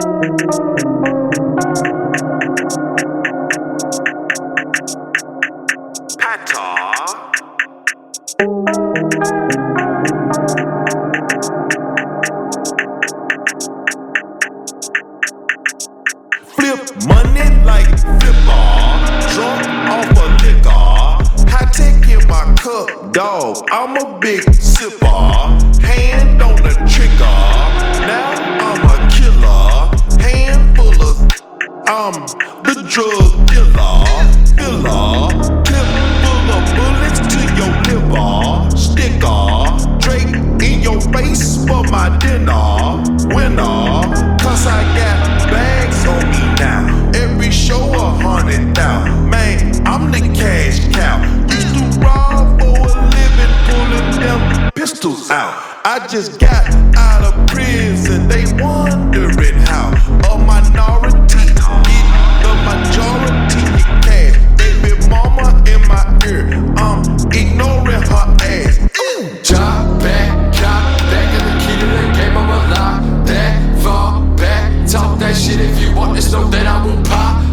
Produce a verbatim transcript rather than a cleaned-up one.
Flip money like flipper, drunk off a liquor. High tech in my cup, dog. I'm a big sipper. Hand on the trigger. Now I'm a killer. Hand full of. I'm the drug dealer. Filler. Clip full of bullets to your liver. Sticker. Drake in your face for my dinner. Winner. Cause I got bags on me now. Every show a hundred thousand. Man, I'm the cash cow. Used to rob for a living, pulling them pistols out. I just got out of prison. They wondering how a minority get the majority in cash. Baby mama in my ear, I'm ignoring her ass. Drop back, drop back in the key to the game. I'm a lock that, fall back. Talk that shit if you want this, know that I won't pop